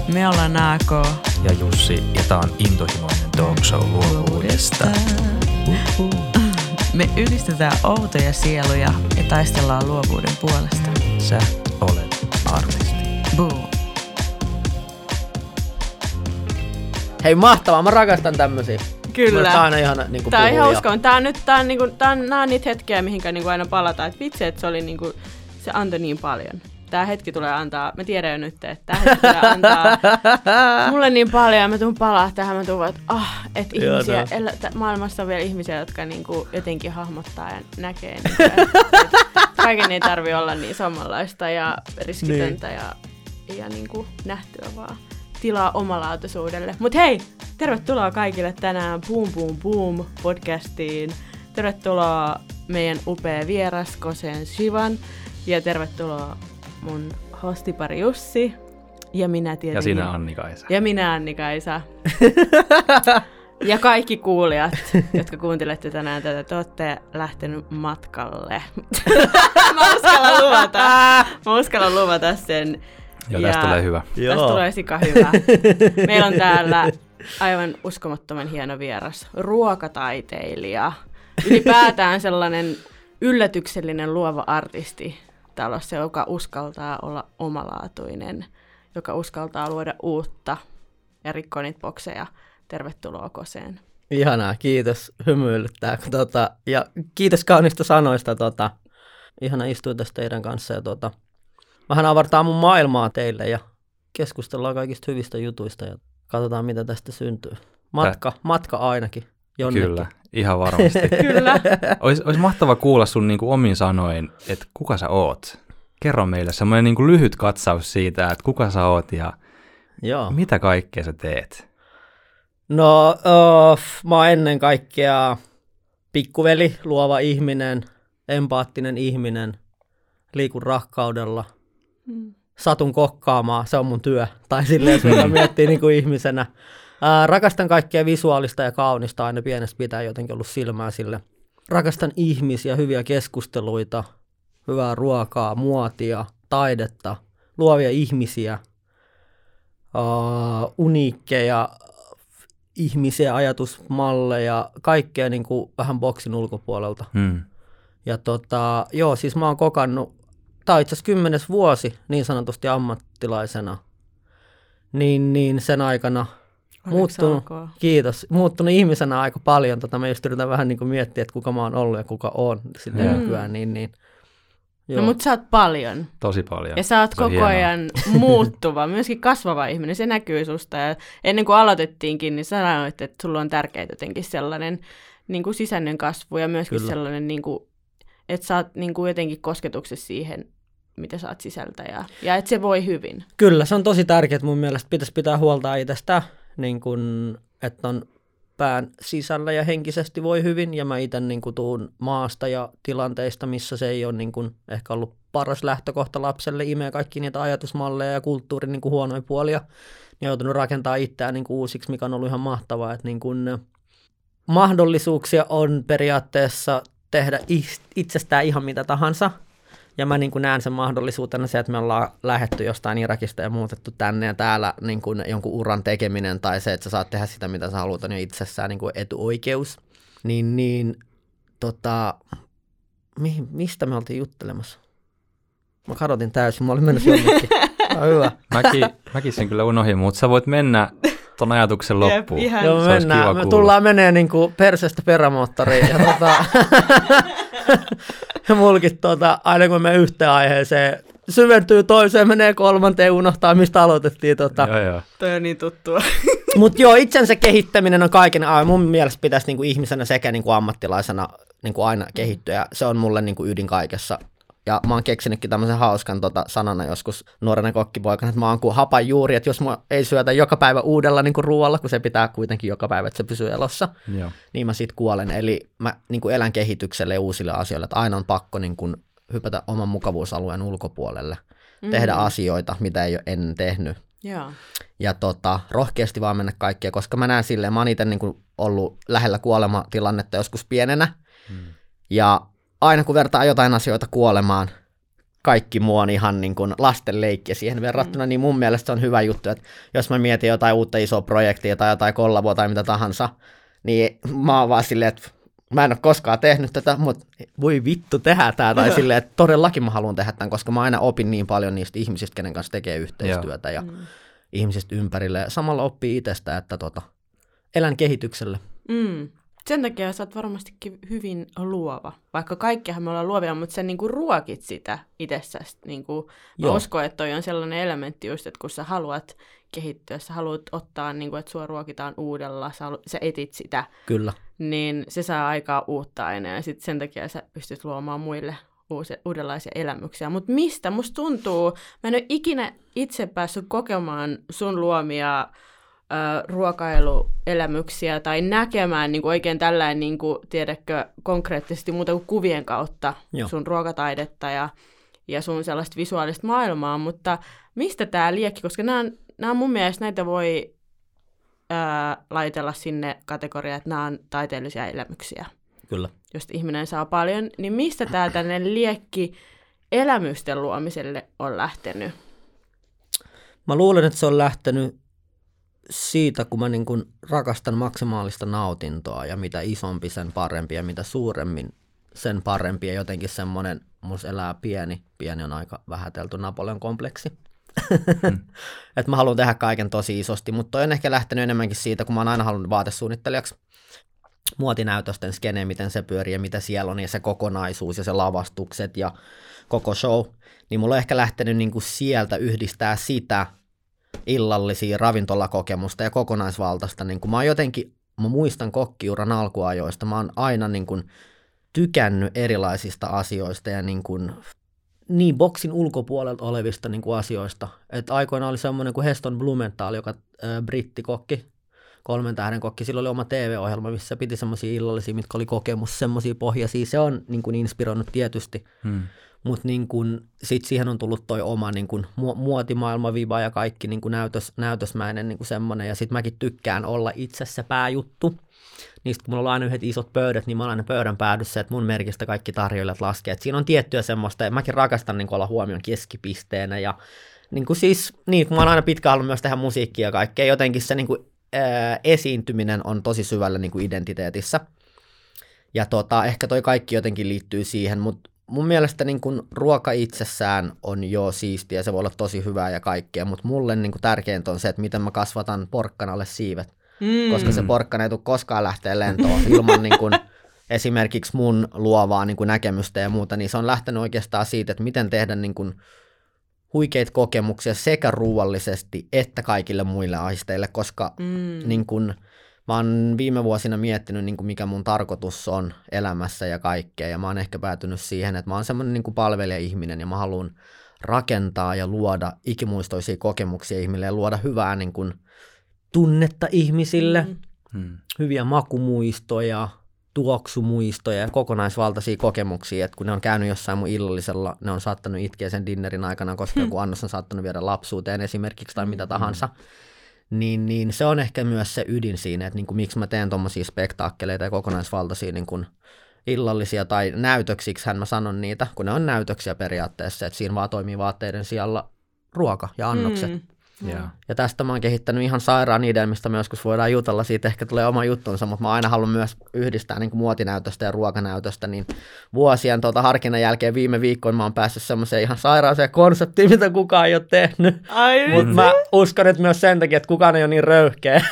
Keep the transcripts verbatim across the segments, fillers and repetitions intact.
Me ollaan Naako ja Jussi, ja tää on intohimoinen talk show luovuudesta. Uhuh. Me yhdistetään outoja sieluja ja taistellaan luovuuden puolesta. Sä olet artisti. Boom. Hei, mahtavaa, mä rakastan tämmösiä. Kyllä. Tää on aina ihana niinku Tää on ihan puhua. hauska. Tää on nyt tää on niinku tää on, nää on niitä hetkiä, mihinkä niinku aina palataan. Et vitsi, että se oli niinku se antoi niin paljon. Tää hetki tulee antaa, mä tiedän jo nyt, että tää hetki tulee antaa mulle niin paljon, ja mä tuun palaa tähän, mä tuun, että ah, että ihmisiä, elä, t- maailmassa on vielä ihmisiä, jotka niinku jotenkin hahmottaa ja näkee, niinku, että et kaiken ei tarvi olla niin samanlaista ja riskitöntä niin. ja, ja niinku nähtyä, vaan tilaa omalaatuisuudelle. Mut hei, tervetuloa kaikille tänään Boom Boom Boom podcastiin. Tervetuloa meidän upea vieras Kosen Shivan ja tervetuloa mun hostipari Jussi ja minä tietenkin. Ja sinä Anni-Kaisa. Ja minä Anni-Kaisa. Ja kaikki kuulijat, jotka kuuntelette tänään tätä, te olette lähtenyt matkalle. Mä uskallan luvata. Mä uskallan luvata sen. Joo, tästä tulee hyvä. Tästä tulee sika hyvä. Meillä on täällä aivan uskomattoman hieno vieras, ruokataiteilija. Ylipäätään sellainen yllätyksellinen luova artisti talossa, joka uskaltaa olla omalaatuinen, joka uskaltaa luoda uutta ja rikkoa niitä bokseja. Tervetuloa Koseen. Ihanaa, kiitos. Hymyilyttää. Tota, ja kiitos kaunista sanoista. Tota, ihana istua tässä teidän kanssa. Ja, tota, vähän avartaa mun maailmaa teille ja keskustellaan kaikista hyvistä jutuista ja katsotaan, mitä tästä syntyy. Matka, Tä... matka ainakin. Jonnekin. Kyllä, ihan varmasti. Kyllä. Olisi olis mahtava kuulla sun niinku omin sanoin, että kuka sä oot. Kerro meille semmoinen niinku lyhyt katsaus siitä, että kuka sä oot ja Joo. mitä kaikkea sä teet. No, uh, mä oon ennen kaikkea pikkuveli, luova ihminen, empaattinen ihminen, liikun rakkaudella, hmm. satun kokkaamaan, se on mun työ. Tai silleen, jos mm. miettii niin kuin ihmisenä. Uh, rakastan kaikkea visuaalista ja kaunista, aina pienestä pitää jotenkin ollut silmää sille. Rakastan ihmisiä, hyviä keskusteluita, hyvää ruokaa, muotia, taidetta, luovia ihmisiä, uh, uniikkeja ihmisiä, ajatusmalleja, kaikkea niin kuin vähän boksin ulkopuolelta. Hmm. Ja tota, joo, siis mä oon kokannut, tää on itse asiassa kymmenes vuosi niin sanotusti ammattilaisena, niin, niin sen aikana muuttunut, kiitos, muuttunut ihmisenä aika paljon. Tota, mä just yritän vähän niin kuin miettiä, että kuka mä oon ollut ja kuka oon sitten hmm. nykyään, niin, niin Joo. No mutta sä oot paljon. Tosi paljon. Ja sä oot koko hienoa. ajan muuttuva, myöskin kasvava ihminen. Se näkyy susta. Ja ennen kuin aloitettiinkin, niin sanoit, että sulla on tärkeää jotenkin sellainen niin kuin sisäinen kasvu ja myöskin Kyllä. sellainen, niin kuin, että sä oot niin kuin jotenkin kosketuksessa siihen, mitä sä oot sisältä ja, ja että se voi hyvin. Kyllä, se on tosi tärkeää. Mun mielestä pitäisi pitää huolta itsestä, niin kuin, että on pään sisällä ja henkisesti voi hyvin, ja mä itse niin kuin tuun maasta ja tilanteista, missä se ei ole niin kuin ehkä ollut paras lähtökohta lapselle imeä kaikki niitä ajatusmalleja ja kulttuurin niin kuin huonoja puolia, ja joutunut rakentaa itseään niin kuin uusiksi, mikä on ollut ihan mahtavaa, että niin kuin mahdollisuuksia on periaatteessa tehdä itsestään ihan mitä tahansa, ja mä niin kuin näen sen mahdollisuutena se, että me ollaan lähdetty jostain Irakista ja muutettu tänne ja täällä niin kuin jonkun uran tekeminen tai se, että sä saat tehdä sitä, mitä sä haluat, on jo itsessään niin kuin etuoikeus. Niin, niin tota, mi, mistä me oltiin juttelemassa? Mä kadotin täysin, mä olin mennyt jonnekin. Tämä on hyvä. Mäkin, mäkin sen kyllä unohdin, mutta sä voit mennä ton ajatuksen loppuun. Jep, Joo, me mennään. Me tullaan menee niin kuin persestä perämoottoriin. Ja tota, ja mulkin tota, aina kun me yhteen aiheeseen syventyy toiseen, menee kolmanteen, unohtaa mistä aloitettiin. Tota. Joo, joo. Toi on niin tuttua. Mutta joo, itsensä kehittäminen on kaiken aivan. Mun mielestä pitäisi niinku ihmisenä sekä niinku ammattilaisena niinku aina kehittyä. Ja se on mulle niinku ydin kaikessa. Ja mä oon keksinytkin tämmöisen hauskan tota, sanana joskus nuorena kokkipoikana, että mä oon kuin hapan juuri, että jos mä ei syötä joka päivä uudella niin kuin ruoalla, kun se pitää kuitenkin joka päivä, että se pysyy elossa, Joo. niin mä sit kuolen. Eli mä niin kuin elän kehitykselle ja uusille asioille, että aina on pakko niin kuin hypätä oman mukavuusalueen ulkopuolelle, mm-hmm. tehdä asioita, mitä ei ole ennen tehnyt. Joo. Ja tota, rohkeasti vaan mennä kaikkea, koska mä näen silleen, mä oon itse niin kuin ollut lähellä kuolematilannetta joskus pienenä, mm. ja aina kun vertaa jotain asioita kuolemaan, kaikki muu on ihan niin kuin lasten leikkiä siihen verrattuna, mm. niin mun mielestä se on hyvä juttu, että jos mä mietin jotain uutta isoa projektia tai jotain kollaboa tai mitä tahansa, niin mä oon vaan silleen, että mä en ole koskaan tehnyt tätä, mutta voi vittu tehdä tää, tai silleen, että todellakin mä haluan tehdä tämän, koska mä aina opin niin paljon niistä ihmisistä, kenen kanssa tekee yhteistyötä ja mm. ihmisistä ympärille, ja samalla oppii itsestä, että tota, elän kehitykselle. Mm. Sen takia sä oot varmastikin hyvin luova, vaikka kaikkihan me ollaan luovia, mutta sä niinku ruokit sitä itsessäsi. Niinku, mä uskon, että toi on sellainen elementti just, että kun sä haluat kehittyä, sä haluat ottaa, niinku, että sua ruokitaan uudella, sä, halu- sä etit sitä, Kyllä. niin se saa aikaa uutta aineaa, ja sit sen takia sä pystyt luomaan muille uusia, uudenlaisia elämyksiä. Mutta mistä? Musta tuntuu, mä en ole ikinä itse päässyt kokemaan sun luomia ruokailuelämyksiä tai näkemään niin kuin oikein tällainen, niin kuin, tiedätkö, konkreettisesti muuta kuin kuvien kautta Joo. sun ruokataidetta ja, ja sun sellaista visuaalista maailmaa, mutta mistä tämä liekki, koska nämä, nämä mun mielestä näitä voi ää, laitella sinne kategoriaan, että nämä on taiteellisia elämyksiä. Kyllä. Josta ihminen saa paljon, niin mistä tämä tällainen liekki elämysten luomiselle on lähtenyt? Mä luulen, että se on lähtenyt siitä, kun mä niin kun rakastan maksimaalista nautintoa ja mitä isompi sen parempi ja mitä suuremmin sen parempi ja jotenkin semmoinen, mus elää pieni, pieni on aika vähätelty Napoleon kompleksi. Hmm. Että mä haluan tehdä kaiken tosi isosti, mutta toi on ehkä lähtenyt enemmänkin siitä, kun mä oon aina halunnut vaatesuunnittelijaksi. Muotinäytösten skene, miten se pyörii ja mitä siellä on ja se kokonaisuus ja se lavastukset ja koko show, niin mulla on ehkä lähtenyt niin kuin sieltä yhdistää sitä illallisia ravintolakokemusta ja kokonaisvaltaista. Niin kuin mä oon jotenkin, mä muistan kokkiuran alkuajoista, mä oon aina niin kuin tykännyt erilaisista asioista ja niin kuin niin boksin ulkopuolelta olevista niin kuin asioista. Et aikoinaan oli semmoinen kuin Heston Blumenthal, joka äh, brittikokki, kolmen tähden kokki. Sillä oli oma T V-ohjelma, missä piti semmoisia illallisia, mitkä oli kokemus, semmoisia pohjaisia. Se on niin kuin inspiroinut tietysti. Hmm. Mutta niin sitten siihen on tullut toi oma niin kun, muotimaailma-viba ja kaikki niin kun näytös, näytösmäinen niin semmoinen. Ja sitten mäkin tykkään olla itse se pääjuttu. Niistä kun mulla on aina yhdet isot pöydät, niin mä olen aina pöydän päädyssä, että mun merkistä kaikki tarjoilijat laskee. Et siinä on tiettyä semmoista, ja mäkin rakastan niin olla huomion keskipisteenä. Ja niin siis, niin, kun mä oon aina pitkään halunnut myös tehdä musiikkia ja kaikkea, jotenkin se niin kun, ää, esiintyminen on tosi syvällä niin kun identiteetissä. Ja tota, ehkä toi kaikki jotenkin liittyy siihen, mutta mun mielestä niin kun ruoka itsessään on jo siistiä, se voi olla tosi hyvää ja kaikkea, mutta mulle niin kun tärkeintä on se, että miten mä kasvatan porkkanalle siivet, mm. koska se porkkana ei tule koskaan lähteä lentoon ilman niin kun esimerkiksi mun luovaa niin kun näkemystä ja muuta, niin se on lähtenyt oikeastaan siitä, että miten tehdä niin kun huikeita kokemuksia sekä ruuallisesti että kaikille muille aisteille, koska mm. niin kun mä oon viime vuosina miettinyt, niin kuin mikä mun tarkoitus on elämässä ja kaikkea, ja mä oon ehkä päätynyt siihen, että mä oon semmoinen niin kuin palvelija-ihminen, ja mä haluan rakentaa ja luoda ikimuistoisia kokemuksia ihmille, ja luoda hyvää niin kuin tunnetta ihmisille, mm-hmm. hyviä makumuistoja, tuoksumuistoja ja kokonaisvaltaisia kokemuksia, että kun ne on käynyt jossain mun illallisella, ne on saattanut itkeä sen dinnerin aikana, koska joku annos on saattanut viedä lapsuuteen esimerkiksi tai mitä tahansa, Niin, niin se on ehkä myös se ydin siinä, että niin kuin, miksi mä teen tommosia spektaakkeleita ja kokonaisvaltaisia niin kuin illallisia tai näytöksiksihän mä sanon niitä, kun ne on näytöksiä periaatteessa, että siinä vaan toimii vaatteiden sijalla ruoka ja annokset. Mm. Yeah. Ja tästä mä oon kehittänyt ihan sairaan idean, mistä me joskus voidaan jutella, siitä ehkä tulee oma juttunsa, mutta mä aina haluan myös yhdistää niin kuin muotinäytöstä ja ruokanäytöstä, niin vuosien tuota harkinnan jälkeen viime viikkoina mä oon päässyt semmoiseen ihan sairaaseen konseptiin, mitä kukaan ei ole tehnyt, mutta mä uskon, että myös sen takia, että kukaan ei ole niin röyhkeä.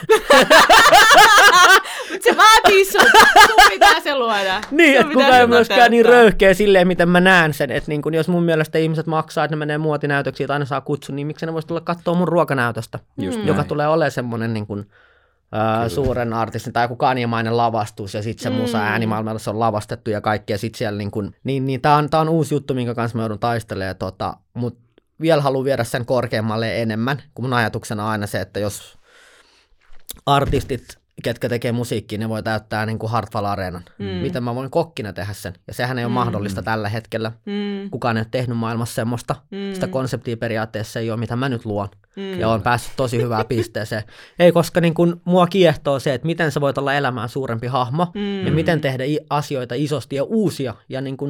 Mutta se vaatii sun, sun pitää se luoda. Niin, että kukaan ei ole myöskään niin röyhkeä silleen, miten mä näen sen, että niin kun, jos mun mielestä ihmiset maksaa, että ne menee muotinäytöksiin, että aina saa kutsun, niin miksi ne voisi tulla katsoa mun ruokanäytöstä, Just joka näin. tulee olemaan semmoinen niin kun, ää, suuren artistin tai joku kaniemainen lavastus ja sitten se mm. musa äänimaailmalla se on lavastettu ja kaikki ja sitten siellä niin kun, niin, niin tää on, tää on uusi juttu, minkä kanssa mä joudun taistelemaan, tota, mutta vielä haluan viedä sen korkeammalle enemmän, kun mun ajatuksena on aina se, että jos artistit ketkä tekee musiikkia, ne voi täyttää niin kuin Hartwall Areenan. Mm. Miten mä voin kokkina tehdä sen? Ja sehän ei ole mm. mahdollista tällä hetkellä. Mm. Kukaan ei ole tehnyt maailmassa semmoista. Mm. Sitä konseptia periaatteessa ei ole, mitä mä nyt luon. Mm. Ja olen päässyt tosi hyvään pisteeseen. Ei, koska niin kuin mua kiehtoo se, että miten sä voit olla elämään suurempi hahmo. Mm. Ja miten tehdä asioita isosti ja uusia. Ja niin kuin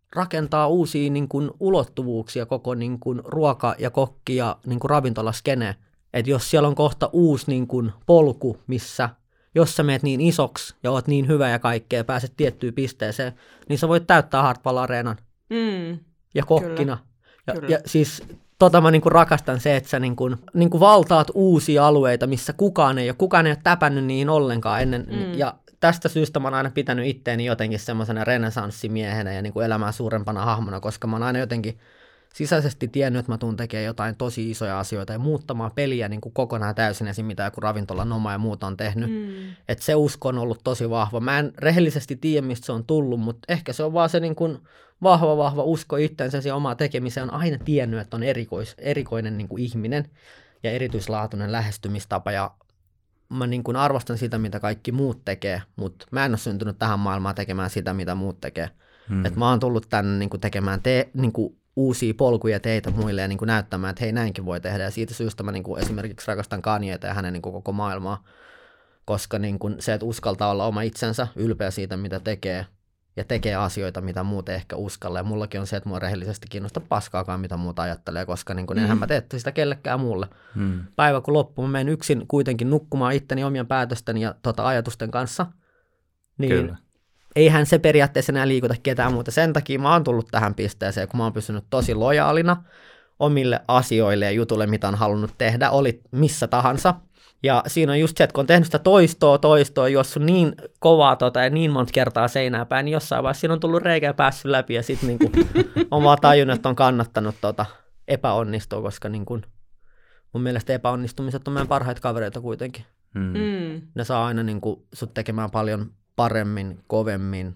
rakentaa uusia niin kuin, ulottuvuuksia koko niin kuin, ruoka- ja kokki- ja niin kuin, ravintolaskene. Että jos siellä on kohta uusi niin kuin, polku, missä jos sä meet niin isoksi ja oot niin hyvä ja kaikkea, pääset tiettyyn pisteeseen, niin sä voit täyttää Hartwall-areenan Mm. ja kokkina. Kyllä. Ja, Kyllä. ja siis tota mä niinku rakastan se, että sä niinku, niinku valtaat uusia alueita, missä kukaan ei ole, kukaan ei ole täpännyt niihin ollenkaan ennen. Mm. Ja tästä syystä mä oon aina pitänyt itteeni jotenkin semmoisena renessanssimiehenä ja niinku elämää suurempana hahmona, koska mä oon aina jotenkin sisäisesti tiennyt, että mä tuun tekemään jotain tosi isoja asioita ja muuttamaan peliä niin kuin kokonaan täysin esim. Mitä joku ravintolan oma ja muuta on tehnyt. Mm. Että se usko on ollut tosi vahva. Mä en rehellisesti tiedä, mistä se on tullut, mutta ehkä se on vaan se niin kuin vahva, vahva usko itseensä ja omaa tekemiseen. On aina tiennyt, että on erikois, erikoinen niin kuin ihminen ja erityislaatuinen lähestymistapa ja mä niin kuin arvostan sitä, mitä kaikki muut tekee, mutta mä en ole syntynyt tähän maailmaan tekemään sitä, mitä muut tekee. Mm. Että mä oon tullut tänne niin kuin tekemään te, niin kuin uusia polkuja teitä muille ja niin kuin näyttämään, että hei, näinkin voi tehdä. Ja siitä syystä mä niin kuin esimerkiksi rakastan Kanyeeta ja hänen niin kuin koko maailmaa, koska niin kuin se, että uskaltaa olla oma itsensä, ylpeä siitä, mitä tekee, ja tekee asioita, mitä muut ei ehkä uskalla. Ja mullakin on se, että mua rehellisesti kiinnostaa paskaakaan, mitä muuta ajattelee, koska niin kuin mm. enhän mä tee sitä kellekään muulle. Mm. Päivä kun loppuu, mä menen yksin kuitenkin nukkumaan itteni omien päätösten ja tota, ajatusten kanssa, niin Kyllä. eihän se periaatteessa enää liikuta ketään muuta. Sen takia mä oon tullut tähän pisteeseen, kun mä oon pysynyt tosi lojaalina omille asioille ja jutuille, mitä on halunnut tehdä, oli missä tahansa. Ja siinä on just se, että kun on tehnyt sitä toistoa, toistoa, jos on niin kovaa tota, ja niin monta kertaa seinää päin, niin jossain vaiheessa siinä on tullut reikä ja päässyt läpi ja sitten niinku, on vaan tajunnut, että on kannattanut tota, epäonnistua, koska niinku, mun mielestä epäonnistumiset on meidän parhaita kavereita kuitenkin. Mm. Ne saa aina niinku, sut tekemään paljon paremmin, kovemmin,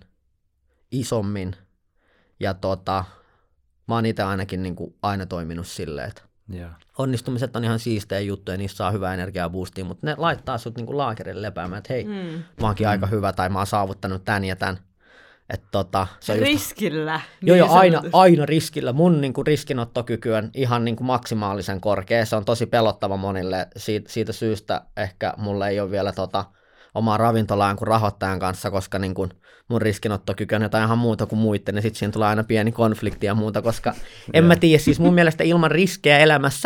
isommin ja tota, mä oon itse ainakin niinku, aina toiminut silleen, että yeah. onnistumiset on ihan siistejä juttuja, niissä saa hyvää energiaa boostia, mutta ne laittaa sut niinku laakerille lepäämään, että hei, mm. mä oonkin mm. aika hyvä tai mä oon saavuttanut tän ja tän. Et tota, se riskillä. Just, joo, joo, aina, aina riskillä. Mun niinku, riskinottokyky on ihan niinku, maksimaalisen korkea. Se on tosi pelottava monille. Siit, siitä syystä ehkä mulla ei ole vielä tota, omaa ravintolaan kuin rahoittajan kanssa, koska niin kun mun riskinottokyky on jotain ihan muuta kuin muiden, niin sitten siinä tulee aina pieni konflikti ja muuta, koska en mä tiedä, siis mun mielestä ilman riskejä elämässä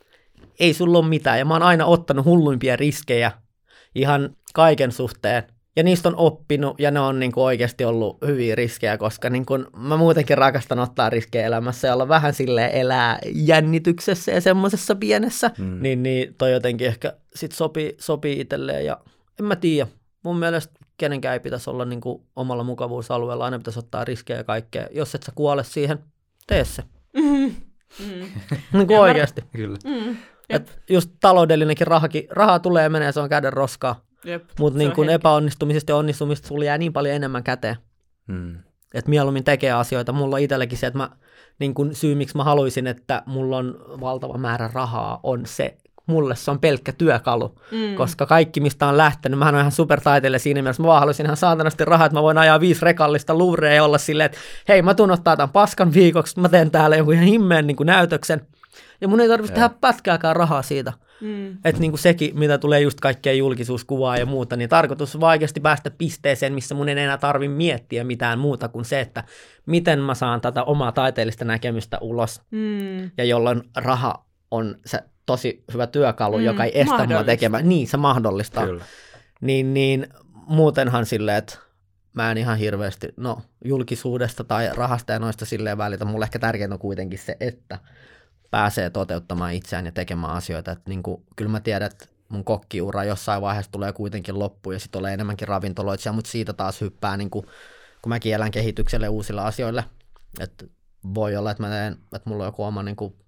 ei sulla ole mitään, ja mä oon aina ottanut hulluimpia riskejä ihan kaiken suhteen, ja niistä on oppinut, ja ne on niin kuin oikeasti ollut hyviä riskejä, koska niin kuin mä muutenkin rakastan ottaa riskejä elämässä ja olla vähän silleen elää jännityksessä ja semmoisessa pienessä, mm. niin, niin toi jotenkin ehkä sit sopii, sopii itselleen, ja en mä tiedä. Mun mielestä kenenkään ei pitäisi olla niin kuin omalla mukavuusalueella, aina pitäisi ottaa riskejä ja kaikkea. Jos et sä kuole siihen, tee se. Mm-hmm. Mm. niin kuin oikeasti. Kyllä. Mm. Et just taloudellinenkin rahakin, rahaa tulee ja menee, se on käden roskaa. Mutta niin kuin epäonnistumisesta ja onnistumisesta sulla jää niin paljon enemmän käteen. Mm. Että mieluummin tekee asioita. Mulla on itselläkin se, että mä, niin kuin syy miksi mä haluaisin, että mulla on valtava määrä rahaa, on se, mulle se on pelkkä työkalu, mm. koska kaikki, mistä on lähtenyt, mähän on ihan supertaiteilija siinä mielessä, mä vaan haluaisin ihan saatanasti rahaa, että mä voin ajaa viisi rekallista Louvrea ja olla silleen, että hei, mä tuun ottaa tämän paskan viikoksi, mä teen täällä jonkun ihan himmeen niin kuin näytöksen, ja mun ei tarvitse tehdä pätkääkään rahaa siitä. Mm. Että niin kuin sekin, mitä tulee just kaikkea julkisuuskuvaa ja muuta, niin tarkoitus on vaikeasti päästä pisteeseen, missä mun ei enää tarvitse miettiä mitään muuta kuin se, että miten mä saan tätä omaa taiteellista näkemystä ulos, mm. ja jolloin raha on se tosi hyvä työkalu, mm, joka ei estä mua tekemään. Niin, se mahdollistaa. Kyllä. Niin, niin muutenhan silleen, että mä en ihan hirveästi, no julkisuudesta tai rahasta ja noista silleen välitä. Mulle ehkä tärkeintä on kuitenkin se, että pääsee toteuttamaan itseään ja tekemään asioita. Että niin kuin, kyllä mä tiedän, että mun kokkiura jossain vaiheessa tulee kuitenkin loppuun ja sitten tulee enemmänkin ravintoloitsija, mutta siitä taas hyppää, niin kuin, kun mäkin elän kehitykselle uusilla asioille. Että voi olla, että mä teen, että mulla on joku oma niin kuin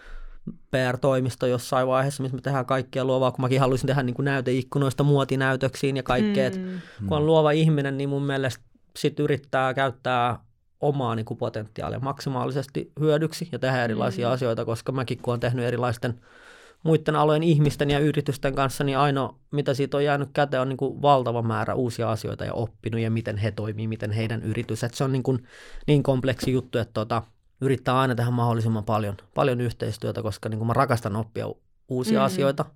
P R-toimisto jossain vaiheessa, missä me tehdään kaikkea luovaa, kun mäkin haluaisin tehdä niin kuin näyteikkunoista muotinäytöksiin ja kaikkea. Mm. Kun on luova ihminen, niin mun mielestä sit yrittää käyttää omaa niin kuin potentiaalia maksimaalisesti hyödyksi ja tehdä erilaisia mm. asioita, koska mäkin kun olen tehnyt erilaisten muiden alojen ihmisten ja yritysten kanssa, niin ainoa mitä siitä on jäänyt käteen on niin kuin valtava määrä uusia asioita ja oppinut ja miten he toimii, miten heidän yritys. Et se on niin, kuin niin kompleksi juttu, että tota, yrittää aina tehdä mahdollisimman paljon, paljon yhteistyötä, koska niin kuin mä rakastan oppia uusia mm. asioita.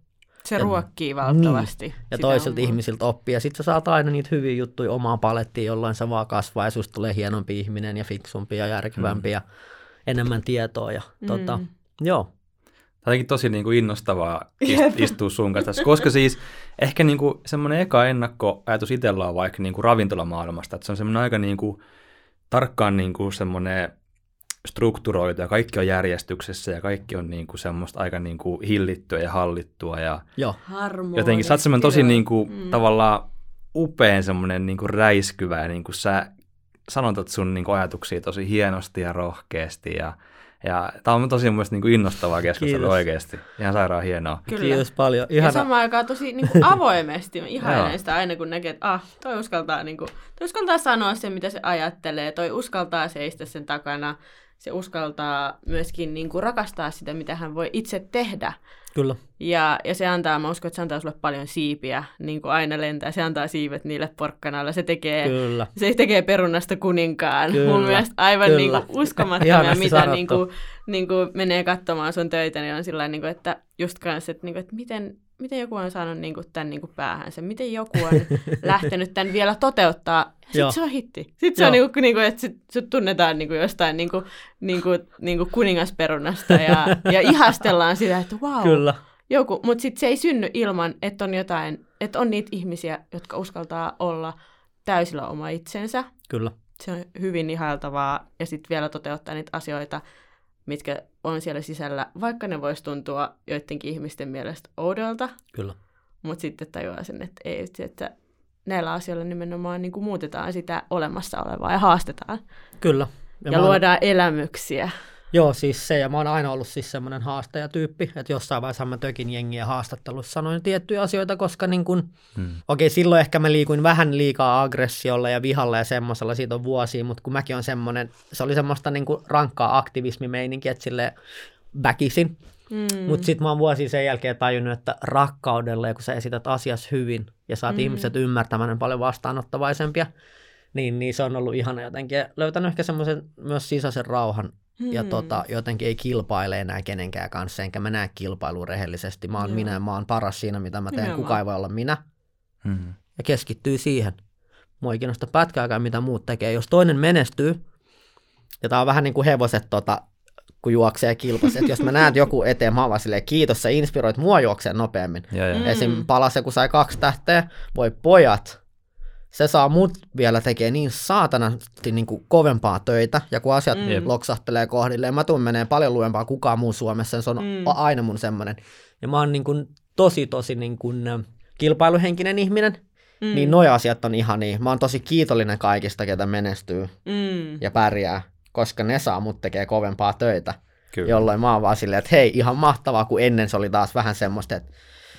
Se ruokkii valtavasti. Niin. Ja toisilta ihmisiltä oppii. Ja sitten sä saat aina niitä hyviä juttuja omaan palettiin, jolloin sä vaan kasvaa ja susta tulee hienompi ihminen ja fiksumpi ja järkevämpi mm. ja enemmän tietoa. Ja, mm. tota, joo. Jotenkin tosi niin kuin innostavaa istua sun kanssa, koska siis ehkä niin kuin semmoinen eka ennakkoajatus itsellä on vaikka niin kuin ravintolamaailmasta, että se on semmoinen aika niin kuin tarkkaan niin kuin semmoinen strukturoitu ja kaikki on järjestyksessä ja kaikki on niin kuin semmoista aika niin kuin hillittyä ja hallittua ja Joo. jotenkin sä oot semmoinen tosi niin kuin mm. tavallaan upean semmoinen niin kuin räiskyvä ja niin kuin sä sanotat sun niin kuin ajatuksia tosi hienosti ja rohkeasti ja Ja tämä on tosi mun mielestä niin kuin innostavaa keskustelua oikeasti. Ihan sairaan hienoa. Kyllä. Kiitos paljon. Ihana. Ja samaan aikaan tosi niin kuin avoimesti. Mä ihailen sitä aina, kun näkee, että ah, toi uskaltaa, niin kuin, toi uskaltaa sanoa sen, mitä se ajattelee. Toi uskaltaa seistä sen takana. Se uskaltaa myöskin niin kuin rakastaa sitä, mitä hän voi itse tehdä. Kyllä. Ja, ja se antaa, mä uskon, että se antaa sulle paljon siipiä, niin kuin aina lentää. Se antaa siivet niille porkkanaille. Se tekee, Kyllä. se tekee perunasta kuninkaan. Kyllä. Mun mielestä aivan niin kuin uskomattomia, mitä niin kuin, niin kuin menee katsomaan sun töitä, niin on sillain, niin kuin, että just kanssa, että, niin kuin, että miten, miten joku on saanut niin kuin, tämän niin kuin päähänsä. Miten joku on lähtenyt tämän vielä toteuttaa. Sitten se on hitti. Sitten se on niin kuin, niin kuin, että sit, sut tunnetaan niin kuin jostain niin kuin, niin kuin, niin kuin kuningasperunasta ja, ja ihastellaan sitä, että vau. Kyllä. Joku, mutta sitten se ei synny ilman, että on jotain, että on niitä ihmisiä, jotka uskaltaa olla täysillä oma itsensä. Kyllä. Se on hyvin ihailtavaa ja sitten vielä toteuttaa niitä asioita, mitkä on siellä sisällä, vaikka ne voisi tuntua joidenkin ihmisten mielestä oudolta. Kyllä. Mutta sitten tajuaa sen, että ei, että näillä asioilla nimenomaan niin kuin muutetaan sitä olemassa olevaa ja haastetaan. Kyllä. Ja, ja luodaan oon... elämyksiä. Joo, siis se, ja mä oon aina ollut siis semmoinen haastajatyyppi, että jossain vaiheessa mä tökin jengiä haastattelussa sanoin tiettyjä asioita, koska niin kun, hmm. okei, silloin ehkä mä liikuin vähän liikaa aggressiolla ja vihalla ja semmoisella, siitä on vuosia, mutta kun mäkin on semmoinen, se oli semmoista niin kuin rankkaa aktivismimeininkiä, että silleen väkisin, hmm. mutta sitten mä oon vuosia sen jälkeen tajunnut, että rakkaudella, ja kun sä esität asias hyvin ja saat hmm. ihmiset ymmärtämään paljon vastaanottavaisempia, niin, niin se on ollut ihana jotenkin, ja löytänyt ehkä semmoisen myös sisäisen rauhan, ja hmm. tota, jotenkin ei kilpaile enää kenenkään kanssa, enkä mä näe kilpailua rehellisesti. Mä oon Joo. minä ja mä oon paras siinä, mitä mä teen. Nimenomaan. Kukaan ei voi olla minä. Hmm. Ja keskittyy siihen. Mua ei kiinnosta pätkääkään, mitä muut tekee. Jos toinen menestyy, ja tää on vähän niin kuin hevoset, tota, kun juoksee kilpaiset. Jos mä näen joku eteen, mä oon vaan silleen, kiitos, sä inspiroit mua juokseen nopeammin. Ja, ja. Esim. Palase, kun sai kaksi tähteä, voi pojat. Se saa mut vielä tekee niin saatanasti niin kuin kovempaa töitä, ja kun asiat mm. loksahtelee kohdilleen, mä tuun menee paljon lujempaa kukaan muu Suomessa, se on mm. aina mun semmoinen. Ja mä oon niin kuin tosi, tosi niin kuin kilpailuhenkinen ihminen, mm. niin noi asiat on ihania. Mä oon tosi kiitollinen kaikista, ketä menestyy mm. ja pärjää, koska ne saa mut tekee kovempaa töitä. Kyllä. Jolloin mä oon vaan silleen, että hei, ihan mahtavaa, kun ennen se oli taas vähän semmoista, että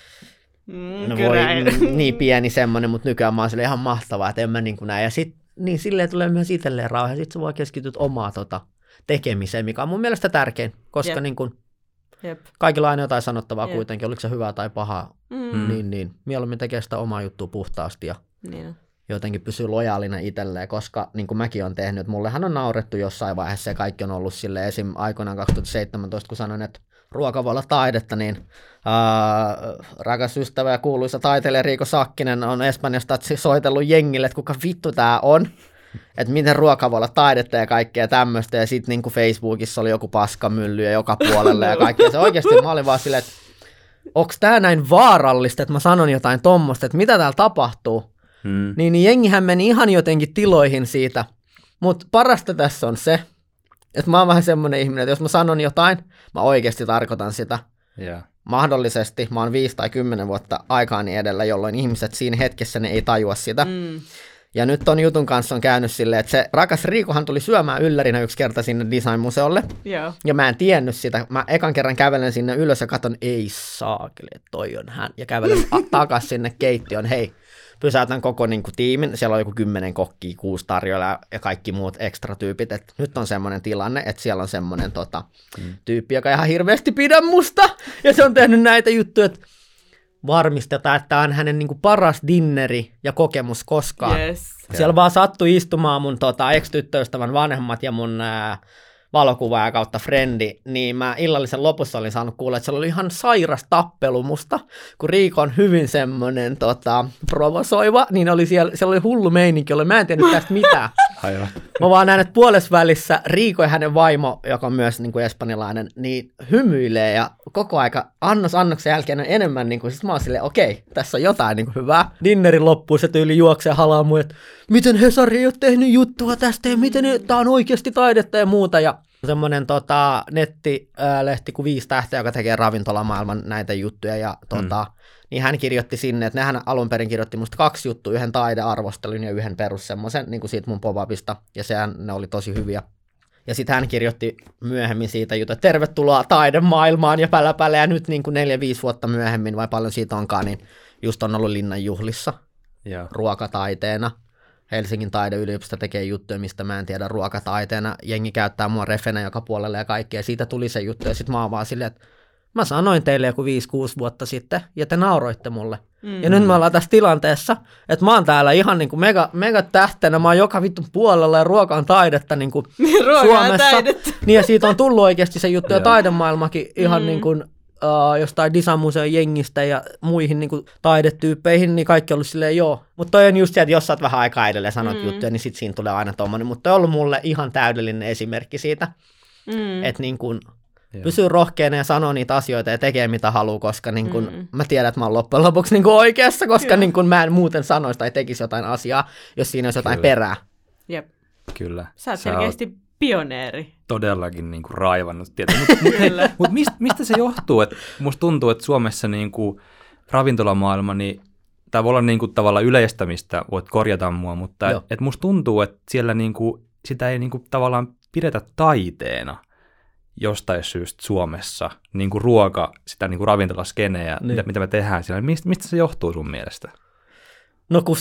Mm, no voi, niin pieni semmoinen, mutta nykyään mä oon silleen ihan mahtavaa, että en mä niin kuin näin. Ja sit, niin silleen tulee myös itselleen rauha, ja sit sä voi keskityt omaa tota, tekemiseen, mikä on mun mielestä tärkein, koska Jep. niin kuin, Jep. kaikilla on aina jotain sanottavaa Jep. kuitenkin, oliko se hyvää tai pahaa, mm. niin, niin mieluummin tekee sitä omaa juttua puhtaasti ja niin. jotenkin pysyy lojaalina itselleen, koska niin kuin mäkin olen tehnyt, mullehan on naurettu jossain vaiheessa ja kaikki on ollut silleen, esim. Aikoinaan kaksituhattaseitsemäntoista, kun sanoin, että ruoka voi olla taidetta, niin ää, rakas ystävä ja kuuluisa taiteilija Riiko Sakkinen on Espanjasta soitellut jengille, että kuka vittu tää on, että miten ruoka voi olla taidetta ja kaikkea tämmöistä, ja sitten niin kuin Facebookissa oli joku paskamylly ja joka puolella ja kaikkea. Se oikeasti mä olin vaan silleen, että onko tää näin vaarallista, että mä sanon jotain tommoista, että mitä täällä tapahtuu, hmm. niin, niin jengihän meni ihan jotenkin tiloihin siitä, mutta parasta tässä on se, että mä oon vähän semmoinen ihminen, että jos mä sanon jotain, mä oikeasti tarkoitan sitä. Yeah. Mahdollisesti mä oon viisi tai kymmenen vuotta aikaani edellä, jolloin ihmiset siinä hetkessä ne ei tajua sitä. Mm. Ja nyt ton jutun kanssa on käynyt silleen, että se rakas Riikohan tuli syömään yllärinä yksi kerta sinne Design-museolle. Yeah. Ja mä en tiennyt sitä. Mä ekan kerran kävelen sinne ylös ja katon, ei saakeli, että toi on hän. Ja kävelen takas sinne keittiön, hei. Pysäytän koko niin kuin, tiimin, siellä on joku kymmenen kokkia, kuusi tarjolla ja kaikki muut ekstra tyypit, että nyt on semmoinen tilanne, että siellä on semmoinen tota, mm. tyyppi, joka ihan hirveästi pidä musta, ja se on tehnyt näitä juttuja, että varmistetaan, että tämä on hänen niin kuin, paras dinneri ja kokemus koskaan. Yes. Siellä yeah. vaan sattui istumaan mun tota, ex-tyttöystävän vanhemmat ja mun ää, valokuvaaja kautta frendi, niin mä illallisen lopussa olin saanut kuulla, että siellä oli ihan sairas tappelu musta, kun Riiko on hyvin semmoinen tota, provosoiva, niin oli siellä, siellä oli hullu meininki, jolle mä en tiennyt tästä mitään. Aivan. Mä vaan näen, että puolessa välissä Riiko ja hänen vaimo, joka on myös niin kuin espanjalainen, niin hymyilee ja koko aika annos annoksen jälkeen on enemmän, niin kuin, sit mä oon silleen, okei, tässä on jotain niin kuin hyvää. Dinnerin loppuun se tyyli juoksee halaamu, että miten Hesari ei ole tehnyt juttua tästä ja miten tämä on oikeasti taidetta ja muuta. Ja semmoinen tota, nettilehti kuin Viisi tähteä, joka tekee ravintolamaailman näitä juttuja. Ja, tota, mm. niin hän kirjoitti sinne, että nehän alun perin kirjoitti musta kaksi juttua, yhden taidearvostelun ja yhden perus semmoisen, niin kuin siitä mun pop-upista. Ja sehän ne oli tosi hyviä. Ja sitten hän kirjoitti myöhemmin siitä juttu, että tervetuloa taidemaailmaan ja päläpällä. Ja nyt niin kuin neljä, viisi vuotta myöhemmin, vai paljon siitä onkaan, niin just on ollut Linnan juhlissa yeah. ruokataiteena. Helsingin taideyliopisto tekee juttuja, mistä mä en tiedä ruokataiteena. Jengi käyttää mua refenä joka puolella ja kaikkea. Siitä tuli se juttu ja sitten mä oon vaan silleen, että mä sanoin teille joku viisi kuusi vuotta sitten ja te nauroitte mulle. Mm. Ja nyt me ollaan tässä tilanteessa, että mä oon täällä ihan niin kuin mega, mega tähtenä. Mä oon joka vittu puolella ja ruoka on taidetta niin kuin Suomessa. Taidetta. Niin ja siitä on tullut oikeasti se juttu ja taidemaailmakin ihan mm. niin kuin Uh, jostain Disamuseon jengistä ja muihin niin kuin taidetyyppeihin, niin kaikki on ollut silleen joo. Mutta toi on just se, että jos sä oot vähän aikaa edelleen sanot mm. juttuja, niin sit siinä tulee aina tommonen. Mutta toi on ollut mulle ihan täydellinen esimerkki siitä, mm. että niin kun pysyy rohkeana ja sanoo niitä asioita ja tekee mitä haluaa, koska niin kun mm. mä tiedän, että mä oon loppujen lopuksi niin kun oikeassa, koska niin kun mä en muuten sanoisi tai tekisi jotain asiaa, jos siinä olisi jotain Kyllä. perää. Jep. Kyllä. Sä oot selkeästi oot... pioneeri. Todellakin niin kuin raivannut tietysti. Mutta mut mistä, mistä se johtuu? Että musta tuntuu, että Suomessa niin kuin ravintolamaailma, niin tämä voi olla niin kuin tavallaan yleistämistä, voit korjata mua, mutta et, et musta tuntuu, että siellä niin kuin, sitä ei niin kuin tavallaan pidetä taiteena jostain syystä Suomessa, niin kuin ruoka, sitä niin kuin ravintolaskeneä, niin. mitä, mitä me tehdään siellä. Mistä, mistä se johtuu sun mielestä? No kun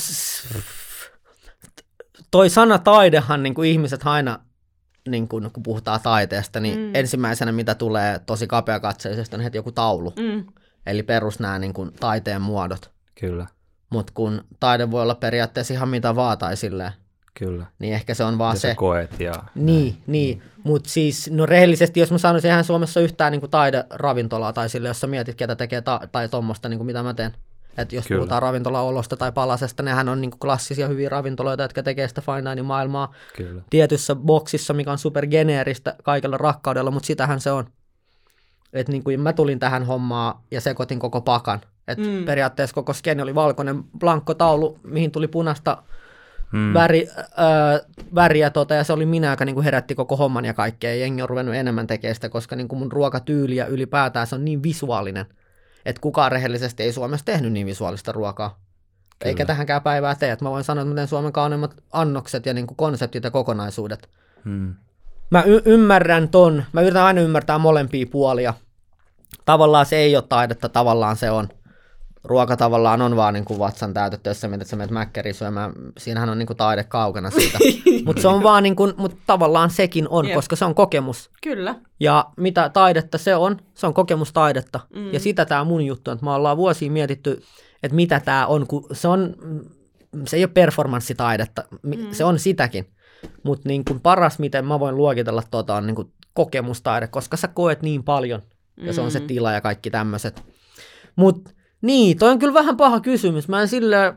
toi sana taidehan, niin kuin ihmiset aina, niin kun, kun puhutaan taiteesta, niin mm. ensimmäisenä, mitä tulee tosi kapeakatseisesti, on heti joku taulu. Mm. Eli perus nämä niin kun, taiteen muodot. Kyllä. Mutta kun taide voi olla periaatteessa ihan mitä vaan tai silleen, Kyllä. niin ehkä se on vaan ja se. koet ja... Niin, mm. niin. Mutta siis, no rehellisesti, jos mä sanoisin, eihän Suomessa yhtään niin taideravintolaa tai sille, jos sä mietit, ketä tekee ta- tai tuommoista, niin mitä mä teen. Että jos Kyllä. puhutaan ravintolaolosta tai palasesta, nehän on niinku klassisia hyviä ravintoloita, jotka tekee sitä fine dining maailmaa Kyllä. tietyssä boksissa, mikä on supergeneeristä kaikella rakkaudella, mutta sitähän se on. Että niinku mä tulin tähän hommaan ja sekoitin koko pakan. Että mm. periaatteessa koko skeni oli valkoinen blankkotaulu, mihin tuli punaista mm. väri, äh, väriä tota, ja se oli minä, joka niinku herätti koko homman ja kaikkea. Jengi on ruvennut enemmän tekemään sitä, koska niinku mun ruokatyyli ja ylipäätään se on niin visuaalinen. Että kukaan rehellisesti ei Suomessa tehnyt niin visuaalista ruokaa. Kyllä. Eikä tähänkään päivää tee. Että mä voin sanoa, että mä teen Suomen kauneimmat annokset ja niin kuin konseptit ja kokonaisuudet. Hmm. Mä y- ymmärrän ton. Mä yritän aina ymmärtää molempia puolia. Tavallaan se ei ole taidetta, tavallaan se on. Ruoka tavallaan on vaan niin kuin vatsan täytetty, jos sä mietit, että sä menet mäkkäriin syömään. Siinähän on niin kuin taide kaukana siitä. Mutta se on vaan niin kuin, mutta tavallaan sekin on, Jep. koska se on kokemus. Kyllä. Ja mitä taidetta se on? Se on kokemustaidetta. Mm. Ja sitä tämä mun juttu, että me ollaan vuosia mietitty, että mitä tämä on, kun se on, se ei ole performanssitaidetta, mm. se on sitäkin. Mutta niin kuin paras, miten mä voin luokitella tuota, on niin kuin kokemustaide, koska sä koet niin paljon, ja se on se tila ja kaikki tämmöiset. Mutta niin, toi on kyllä vähän paha kysymys. Mä en sillä...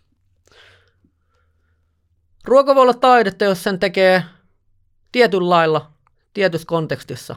Ruoka voi olla taidetta, jos sen tekee tietyllä lailla, tietyssä kontekstissa.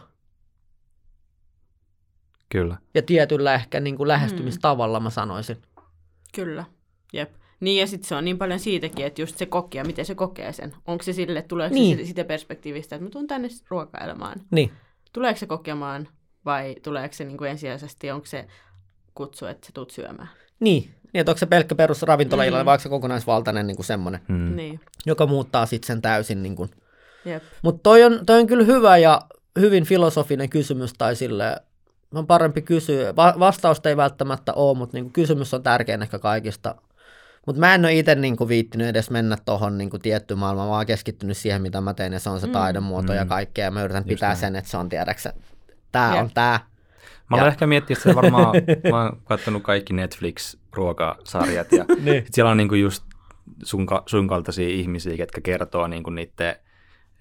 Kyllä. Ja tietyllä ehkä niin kuin lähestymistavalla, mä sanoisin. Kyllä, jep. Niin ja sitten se on niin paljon siitäkin, että just se kokija, miten se kokee sen. Onko se sille, tuleeko niin. se siitä perspektiivistä, että mä tuun tänne ruokailemaan. Niin. Tuleeko se kokemaan vai tuleeko se niin kuin ensisijaisesti, onko se kutsu, että sä tuut syömään? Niin, niin että onko se pelkkä perus ravintolailla, mm. vai onko se kokonaisvaltainen niin kuin semmoinen, mm. niin. joka muuttaa sitten sen täysin. Niin kuin. Mutta toi on, toi on kyllä hyvä ja hyvin filosofinen kysymys, tai silleen, on parempi kysyä. Va- vastausta ei välttämättä ole, mutta niin kuin kysymys on tärkein ehkä kaikista. Mutta mä en ole itse niin kuin viittinyt edes mennä tuohon niin kuin tiettyyn maailmaan, vaan keskittynyt siihen, mitä mä teen, ja se on se mm. taidemuoto mm. ja kaikkea, ja mä yritän Just pitää näin. sen, että se on, tiedäksä, tää yeah. on tää. Mä olen ehkä miettinyt, että se varmaan, mä oon katsonut kaikki Netflix-ruokasarjat, ja niin. siellä on niinku just sun, sun kaltaisia ihmisiä, ketkä kertoo niinku niiden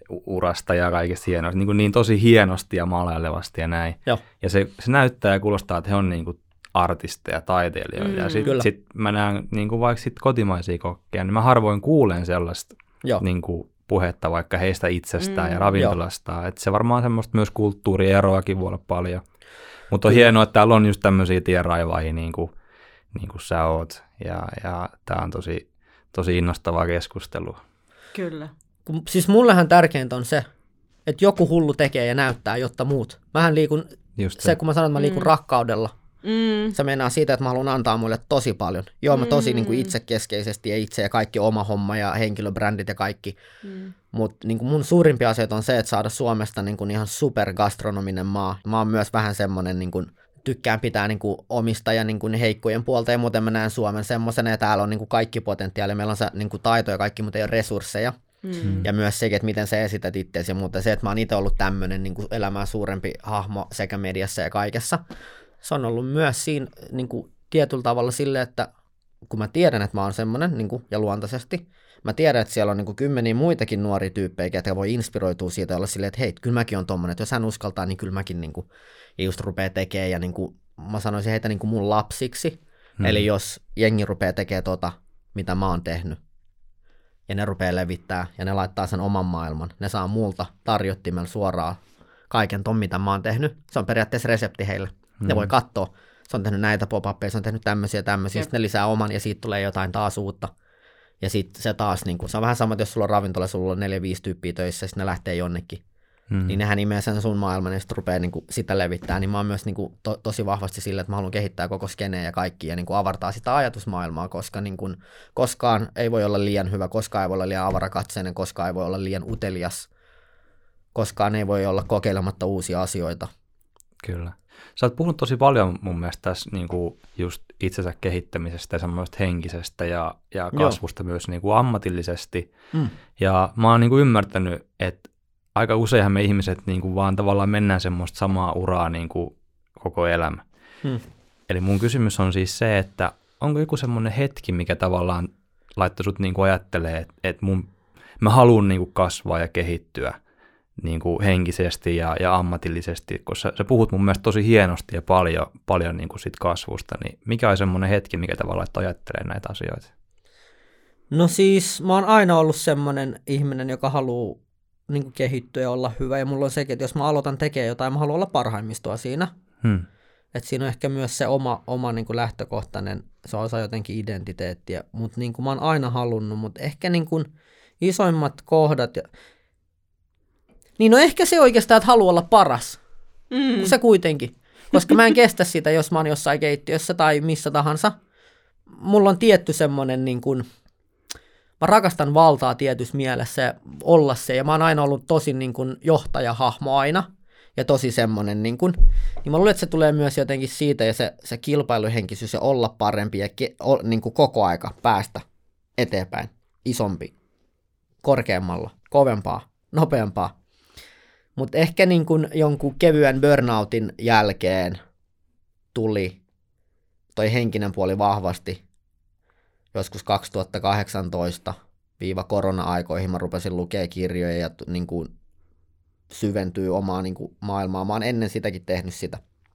urasta ja kaikesta hienosta, niin, niin tosi hienosti ja maalailevasti ja näin. Joo. Ja se, se näyttää ja kuulostaa, että he on niin kuin artisteja, taiteilijoita. Mm, ja sitten sit mä näen niin kuin vaikka sit kotimaisia kokkeja, niin mä harvoin kuulen sellaista niin kuin puhetta vaikka heistä itsestään mm, ja ravintolastaan. Että se varmaan semmoista myös kulttuurieroakin voi olla paljon. Mutta on Kyllä. hienoa, että täällä on just tämmöisiä tienraivaajia niin kuin, niin kuin sä oot. Ja, ja tää on tosi, tosi innostavaa keskustelua. Kyllä. Siis mullehan tärkeintä on se, että joku hullu tekee ja näyttää, jotta muut. Mähän liikun, Just se, se kun mä sanon, että mä liikun mm. rakkaudella. Mm. Se meinaa siitä, että mä haluan antaa mulle tosi paljon. Joo, mä tosi mm. niin kuin itsekeskeisesti ja itse ja kaikki oma homma ja henkilöbrändit ja kaikki. Mm. Mutta niin mun suurimpia asioita on se, että saada Suomesta niin kuin ihan supergastronominen maa. Mä oon myös vähän semmoinen, niin kuin, tykkään pitää niin kuin omista ja niin kuin heikkojen puolta ja muuten mä näen Suomen semmoisena ja täällä on niin kuin kaikki potentiaali. Meillä on se niin kuin taito ja kaikki, mutta ei ole resursseja. Mm. Ja myös se, että miten sä esität itseäsi, mutta se, että mä oon itse ollut tämmöinen niin kuin elämää suurempi hahmo sekä mediassa ja kaikessa. Se on ollut myös siinä niin kuin, tietyllä tavalla silleen, että kun mä tiedän, että mä oon semmoinen niin kuin, ja luontaisesti, mä tiedän, että siellä on niin kuin, kymmeniä muitakin nuoria tyyppejä, jotka voi inspiroitua siitä ja olla silleen, että hei, kyllä mäkin on tommonen, että jos hän uskaltaa, niin kyllä mäkin niin kuin, ja just rupeaa tekemään ja niin kuin, mä sanoisin heitä niin kuin mun lapsiksi. Hmm. Eli jos jengi rupeaa tekemään tota, mitä mä oon tehnyt, ja ne rupeaa levittää ja ne laittaa sen oman maailman, ne saa multa tarjottimella suoraan kaiken ton, mitä mä oon tehnyt. Se on periaatteessa resepti heille. Ne voi katsoa, se on tehnyt näitä pop-uppeja, se on tehnyt tämmöisiä ja tämmöisiä, sitten ne lisää oman ja siitä tulee jotain taas uutta. Ja sitten se taas, niin kun, se on vähän sama, että jos sulla on ravintola, sulla on neljä viisi tyyppiä töissä ja sitten ne lähtee jonnekin. Mm. Niin nehän nimeää sen sun maailman ja sitten rupeaa niin kun, sitä levittää. Niin mä oon myös niin kun, to, tosi vahvasti sillä, että mä haluan kehittää koko skeneä ja kaikki ja niin kun, avartaa sitä ajatusmaailmaa, koska niin kun, koskaan ei voi olla liian hyvä, koskaan ei voi olla liian avarakatseinen, koskaan ei voi olla liian utelias, koskaan ei voi olla kokeilematta uusia asioita. Kyllä. Sä oot puhunut tosi paljon mun mielestä tässä niin kuin just itsensä kehittämisestä ja semmoista henkisestä ja, ja kasvusta Joo. myös niin kuin ammatillisesti. Mm. Ja mä oon niin kuin ymmärtänyt, että aika useinhan me ihmiset niin kuin vaan tavallaan mennään semmoista samaa uraa niin kuin koko elämä. Mm. Eli mun kysymys on siis se, että onko joku semmoinen hetki, mikä tavallaan laittoi sut niin kuin ajattelee, että, että mun, mä haluan niin kuin kasvaa ja kehittyä niin kuin henkisesti ja, ja ammatillisesti, koska sä puhut mun mielestä tosi hienosti ja paljon, paljon niin kuin sit kasvusta, niin mikä on semmoinen hetki, mikä tavallaan ajattelee näitä asioita? No siis mä oon aina ollut semmoinen ihminen, joka haluaa niin kuin kehittyä ja olla hyvä, ja mulla on sekin, että jos mä aloitan tekemään jotain, mä haluan olla parhaimmistoa siinä. Hmm. Että siinä on ehkä myös se oma, oma niin kuin lähtökohtainen, se on osa jotenkin identiteettiä, mutta niin kuin mä oon aina halunnut, mutta ehkä niin kuin isoimmat kohdat, ja niin no ehkä se oikeastaan, että haluaa olla paras. Mm. Se kuitenkin. Koska mä en kestä sitä, jos mä oon jossain keittiössä tai missä tahansa. Mulla on tietty semmoinen, niin kuin, mä rakastan valtaa tietyssä mielessä ja olla se. Ja mä oon aina ollut tosi niin kuin, johtajahahmo aina. Ja tosi semmoinen, niin kuin, niin mä luulen, että se tulee myös jotenkin siitä ja se, se kilpailuhenkisyys ja olla parempi ja ke, o, niin kuin koko aika päästä eteenpäin. Isompi, korkeammalla, kovempaa, nopeampaa. Mutta ehkä niin kun jonkun kevyen burnoutin jälkeen tuli toi henkinen puoli vahvasti. Joskus kaksituhattakahdeksantoista korona-aikoihin mä rupesin lukea kirjoja ja niin kun syventyy omaa niin kun maailmaa. Mä oon ennen sitäkin tehnyt sitä.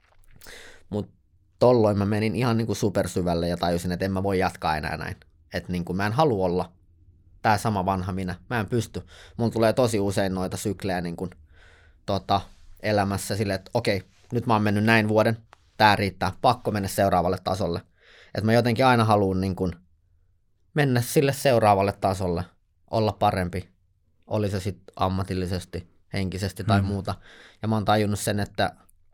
Mutta tolloin mä menin ihan niin kun supersyvälle ja tajusin, että en mä voi jatkaa enää näin. Että niin kun mä en halua olla tää sama vanha minä. Mä en pysty. Mun tulee tosi usein noita syklejä niin kun Tota, elämässä silleen, että okei, nyt mä oon mennyt näin vuoden, tää riittää, pakko mennä seuraavalle tasolle. Että mä jotenkin aina haluan niin kun mennä sille seuraavalle tasolle, olla parempi, oli se sitten ammatillisesti, henkisesti tai mm. muuta. Ja mä oon tajunnut sen, että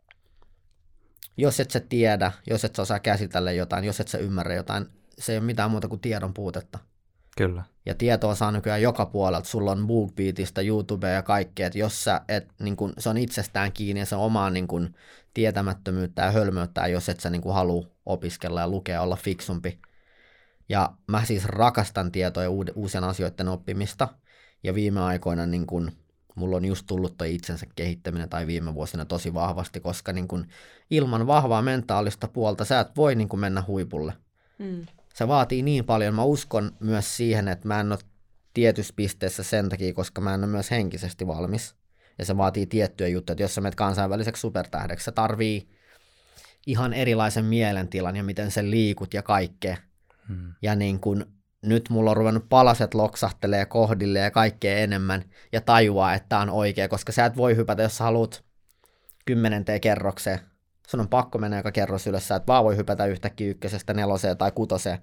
jos et sä tiedä, jos et sä osaa käsitellä jotain, jos et sä ymmärrä jotain, se ei ole mitään muuta kuin tiedon puutetta. Kyllä. Ja tietoa saa nykyään joka puolelta. Sulla on BookBeatista, YouTubea ja kaikkea, että jos sä et, niin kun, se on itsestään kiinni ja se on omaa niin kun, tietämättömyyttä ja hölmöyttä, jos et sä niin kun, halua opiskella ja lukea, olla fiksumpi. Ja mä siis rakastan tietoa ja uusien asioiden oppimista. Ja viime aikoina niin kun, mulla on just tullut toi itsensä kehittäminen tai viime vuosina tosi vahvasti, koska niin kun, ilman vahvaa mentaalista puolta sä et voi niin kun, mennä huipulle. Mm. Se vaatii niin paljon. Mä uskon myös siihen, että mä en ole tietyssä pisteessä sen takia, koska mä en ole myös henkisesti valmis. Ja se vaatii tiettyjä juttuja, että jos sä menet kansainväliseksi supertähdeksi, se tarvii ihan erilaisen mielentilan ja miten sä liikut ja kaikkea. Hmm. Ja niin kun nyt mulla on ruvennut palaset loksahtelee kohdille ja kaikkea enemmän ja tajuaa, että tää on oikea, koska sä et voi hypätä, jos sä haluat kymmenenteen kerrokseen. Sun on pakko mennä joka kerros ylös, sä et vaan voi hypätä yhtäkkiä ykkösestä neloseen tai kutoseen.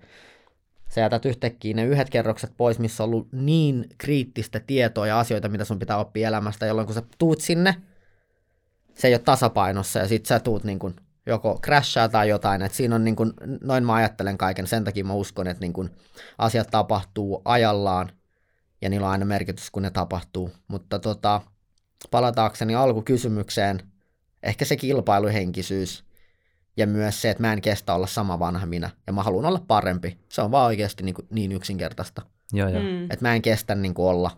Sä jätät yhtäkkiä ne yhdet kerrokset pois, missä on ollut niin kriittistä tietoa ja asioita, mitä sun pitää oppia elämästä, jolloin kun sä tuut sinne, se ei ole tasapainossa ja sit sä tuut niin kun joko crashaa tai jotain, että siinä on niin kun, noin mä ajattelen kaiken, sen takia mä uskon, että niin kun asiat tapahtuu ajallaan ja niillä on aina merkitys, kun ne tapahtuu, mutta tota, palataakseni alkukysymykseen, ehkä se kilpailuhenkisyys ja myös se, että mä en kestä olla sama vanha minä ja mä haluan olla parempi, se on vaan oikeasti niin, niin yksinkertaista, joo, joo. Mm. että mä en kestä niin kuin olla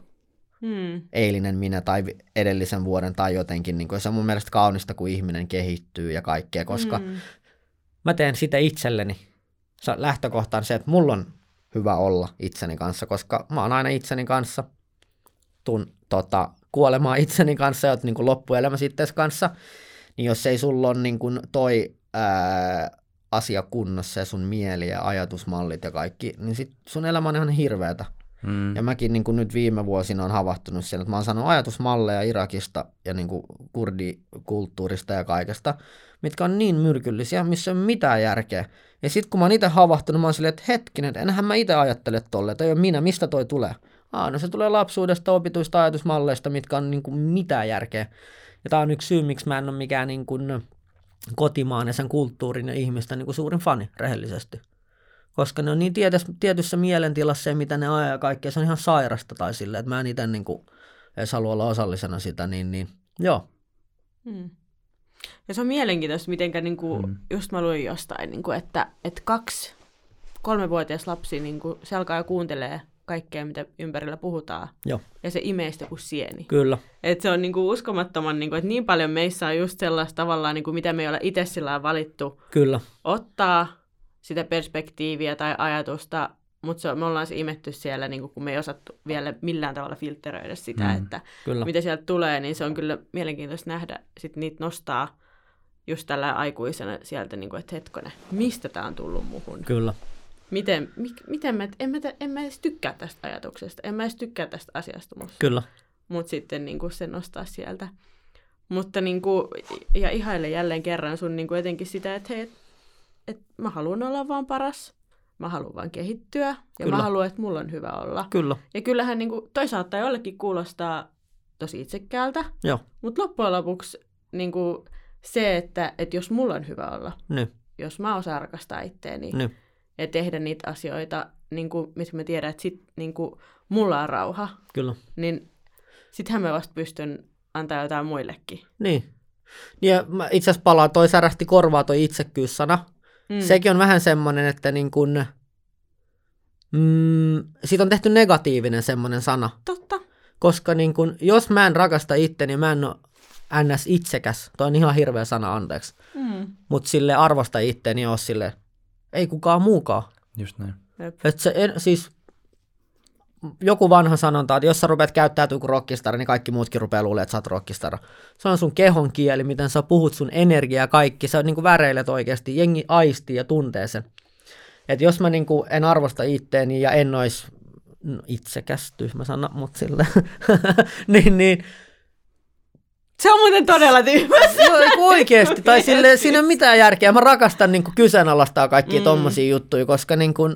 Mm. eilinen minä tai edellisen vuoden tai jotenkin, niin kuin, se on mun mielestä kaunista, kun ihminen kehittyy ja kaikkea, koska mm. mä teen sitä itselleni. Se lähtökohta on se, että mulla on hyvä olla itseni kanssa, koska mä oon aina itseni kanssa, tuun tota, kuolemaan itseni kanssa ja niin kuin loppuelämäsi itseäsi kanssa, niin jos ei sulla ole niin kuin toi ää, asia kunnossa ja sun mieli ja ajatusmallit ja kaikki, niin sit sun elämä on ihan hirveätä. Mm. Ja mäkin niin kuin nyt viime vuosina on havahtunut siihen, että mä oon saanut ajatusmalleja Irakista ja niin kuin kurdikulttuurista ja kaikesta, mitkä on niin myrkyllisiä, missä ei ole mitään järkeä. Ja sitten kun mä oon itse havahtunut, mä oon silleen, että hetkinen, enhän mä itse ajattele tolle, tai ei ole minä, mistä toi tulee? Aa, no se tulee lapsuudesta opituista ajatusmalleista, mitkä on niin kuin mitään järkeä. Ja tää on yksi syy, miksi mä en ole mikään niin kuin kotimaan ja sen kulttuurin ja ihmisten niin kuin suurin fani, rehellisesti. Koska ne on niin tietyssä, tietyssä mielentilassa ja mitä ne ajaa ja kaikkea, se on ihan sairasta tai silleen, että mä en itse niin kuin edes halua olla osallisena sitä, niin, niin joo. Hmm. Ja se on mielenkiintoista, mitenkä niin kuin, hmm. just mä luin jostain, niin kuin, että, että kaksi, kolmevuotias lapsi, niin kuin, se alkaa jo kuuntelee kaikkea, mitä ympärillä puhutaan. Joo. Ja se imee sitä kuin sieni. Kyllä. Että se on niin kuin uskomattoman, niin kuin, että niin paljon meissä on just sellaista tavallaan, niin kuin, mitä me ei ole itse sillä valittu Kyllä. ottaa sitä perspektiiviä tai ajatusta, mutta me ollaan se imetty siellä, niin kuin, kun me ei osattu vielä millään tavalla filtteröidä sitä, mm, että kyllä. mitä sieltä tulee, niin se on kyllä mielenkiintoista nähdä, sitten niitä nostaa just tällä aikuisena sieltä, niin kuin, että hetkonen, mistä tämä on tullut muhun? Kyllä. Miten, mi, miten mä, en, mä, en mä edes tykkää tästä ajatuksesta, en mä edes tykkää tästä asiasta musta. Kyllä. Mutta sitten niin kuin, se nostaa sieltä. Mutta niin kuin, ja ihaile jälleen kerran sun niin kuin, jotenkin sitä, että hei, että mä haluan olla vaan paras, mä haluan vaan kehittyä, ja kyllä. mä haluan, että mulla on hyvä olla. Kyllä. Ja kyllähän niin kuin, toi saattaa jollekin kuulostaa tosi itsekkäältä, joo. mutta loppujen lopuksi niin kuin, se, että, että jos mulla on hyvä olla, niin. jos mä osaan rakastaa itteeni niin. ja tehdä niitä asioita, niin kuin, missä mä tiedän, että sit, niin kuin, mulla on rauha, kyllä. niin sittenhän mä vasta pystyn antaa jotain muillekin. Niin. Ja mä itse asiassa palaan, toi särähti korvaa toi itsekkyyssana. Mm. Sekin on vähän semmoinen, että niin kun, mm, siitä on tehty negatiivinen semmoinen sana. Totta. Koska niin kun, jos mä en rakasta itteni, mä en ole ns. Itsekäs. Toi on ihan hirveä sana, anteeksi. Mm. Mutta sille arvosta itteni ole sille, ei kukaan muukaan. Just näin. Et se, en, siis joku vanha sanonta, että jos sä rupeat käyttäytyä kuin rockistara, niin kaikki muutkin rupeaa luulemaan, että sä oot rockistara. Se on sun kehon kieli, miten sä puhut, sun energiaa ja kaikki. Sä niin kuin väreilet oikeasti, jengi aistii ja tuntee sen. Että jos mä niin kuin en arvosta itteeni ja en ois no, itsekäs, tyhmä sana, mutta sillä, niin, niin. Se on muuten todella tyhmä. No, oikeasti, tai sille, siinä ei ole mitään järkeä. Mä rakastan niin kuin kyseenalaistaa kaikkia mm. tommosia juttuja, koska niin kuin,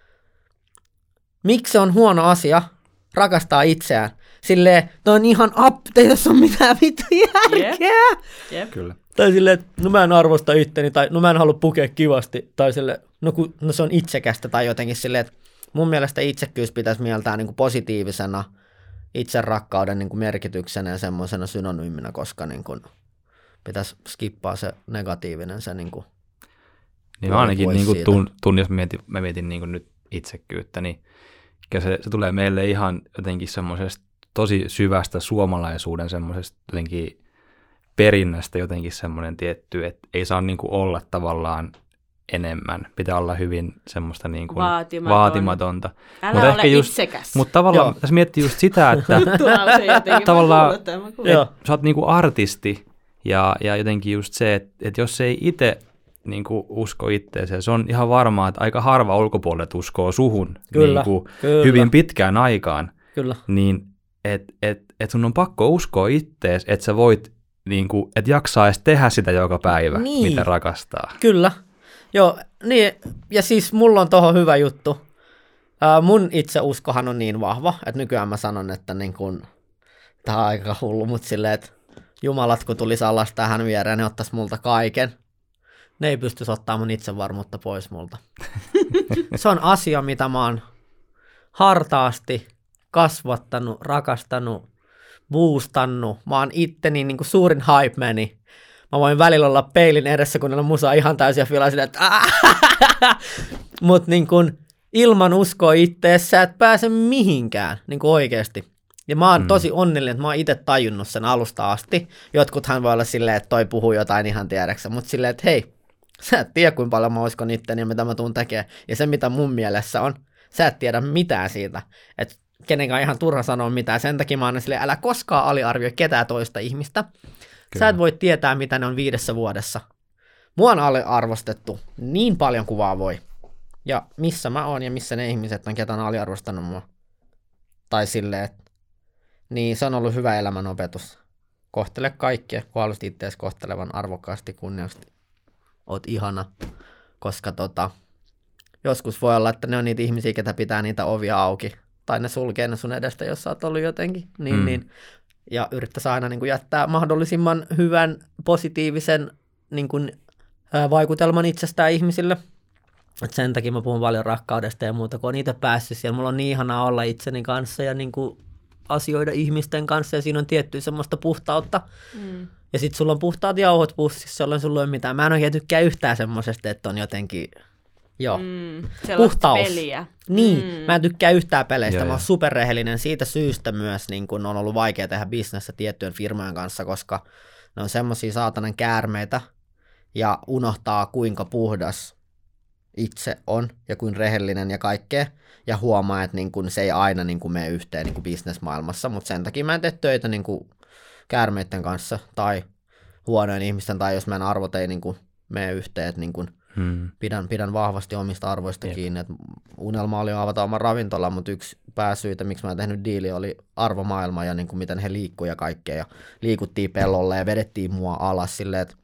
miksi se on huono asia rakastaa itseään? Silleen, no on ihan up, ei tässä ole mitään vittu järkeä. Yep. Yep. Kyllä. Tai silleen, että no mä en arvosta itteni, tai no mä en halua pukea kivasti, tai silleen, no, kun, no se on itsekästä, tai jotenkin silleen, että mun mielestä itsekkyys pitäisi mieltää niin kuin positiivisena itserakkauden niin kuin merkityksenä ja semmoisena synonyyminä, koska niin kuin pitäisi skippaa se negatiivinen, se niin kuin niin mä ainakin niin kuin tun, tun, jos mä mietin, mä mietin niin kuin nyt itsekkyyttä, niin se, se tulee meille ihan jotenkin semmoisesta tosi syvästä suomalaisuuden semmoisesta jotenkin perinnästä jotenkin semmoinen tietty, että ei saa niin kuin olla tavallaan enemmän. Pitää olla hyvin semmoista niin kuin Vaatimaton. vaatimatonta. Älä Mut ole ehkä just, itsekäs. Mutta tavallaan Joo. tässä miettii just sitä, että jotenkin, tavallaan, Joo. et sä oot niinku artisti ja, ja jotenkin just se, että et jos ei itse niinku usko itteeseen, se on ihan varmaa, että aika harva ulkopuolet uskoo suhun Kyllä, niinku kyllä. hyvin pitkään aikaan, Kyllä. niin että et, et sun on pakko uskoa ittees, että sä voit, niinku, että jaksaa edes tehdä sitä joka päivä, Niin. mitä rakastaa. Kyllä. Joo, niin, ja siis mulla on tohon hyvä juttu. Ää, mun itseuskohan on niin vahva, että nykyään mä sanon, että niin kun, tää on aika hullu, mutta silleen, että jumalat kun tulisi alas tähän viereen, ne ottais multa kaiken. Ne ei pystyisi ottaa mun itsevarmuutta pois multa. Se on asia, mitä mä oon hartaasti kasvattanut, rakastanut, boostannut. Mä oon itteni niin kuin suurin hype-mani. Mä voin välillä olla peilin edessä, kun on musa ihan täysin filaa silleen, että mut niin kun ilman uskoa ittees sä et pääse mihinkään, niin kuin oikeesti. Ja mä oon mm. tosi onnellinen, että mä oon itse tajunnut sen alusta asti. Jotkuthan voi olla silleen, että toi puhuu jotain ihan tiedäksä, mutta silleen, että hei, sä et tiedä, kuinka paljon mä uskon itteni ja mitä mä tuun tekemään. Ja se, mitä mun mielessä on, sä et tiedä mitään siitä, että kenenkään ihan turha sanoa mitään. Sen takia mä oon silleen, älä koskaan aliarvioi ketään toista ihmistä. Kyllä. Sä et voi tietää, mitä ne on viidessä vuodessa. Mua on aliarvostettu niin paljon kuin vaan voi. Ja missä mä oon ja missä ne ihmiset on, ketä on aliarvostanut mua. Tai silleen, että niin se on ollut hyvä elämän opetus. Kohtele kaikkia, kun haluaisit itseäsi kohtelevan arvokkaasti, kunniallisesti. Oot ihana, koska tota, joskus voi olla, että ne on niitä ihmisiä, ketä pitää niitä ovia auki. Tai ne sulkee ne sun edestä, jos sä oot ollut jotenkin. Niin, mm. niin. Ja yrittäisi aina niin kuin jättää mahdollisimman hyvän, positiivisen niin kuin, ää, vaikutelman itsestään ihmisille. Et sen takia mä puhun paljon rakkaudesta ja muuta, kun on itse päässyt siellä. Mulla on niin ihanaa olla itseni kanssa ja niin kuin asioida ihmisten kanssa ja siinä on tiettyä semmoista puhtautta. Mm. Ja sit sulla on puhtaat jauhot pussissa, jolloin sulla ei ole mitään. Mä en oikein tykkää yhtään semmoisesta, että on jotenkin, joo, mm, puhtaus. Peliä. Niin, mm. mä en tykkää yhtään peleistä. Joo, mä oon jo. superrehellinen siitä syystä myös, niin kun on ollut vaikea tehdä bisnestä tiettyjen firmojen kanssa, koska ne on semmosia saatanan käärmeitä ja unohtaa kuinka puhdas itse on ja kuin rehellinen ja kaikkea. Ja huomaa, että niin kun se ei aina niin kun mene yhteen niin kun bisnesmaailmassa, mutta sen takia mä en tee töitä niin kun käärmeiden kanssa tai huonojen ihmisten, tai jos meidän arvot ei niin kun mene yhteen, että niin kun hmm. pidän, pidän vahvasti omista arvoista Jep. kiinni. Et unelma oli avata oma ravintola, mutta yksi pääsyitä, miksi mä en tehnyt diili, oli arvomaailma ja niin kun miten he liikkuu ja kaikkea. Ja liikuttiin pellolle ja vedettiin mua alas silleen, että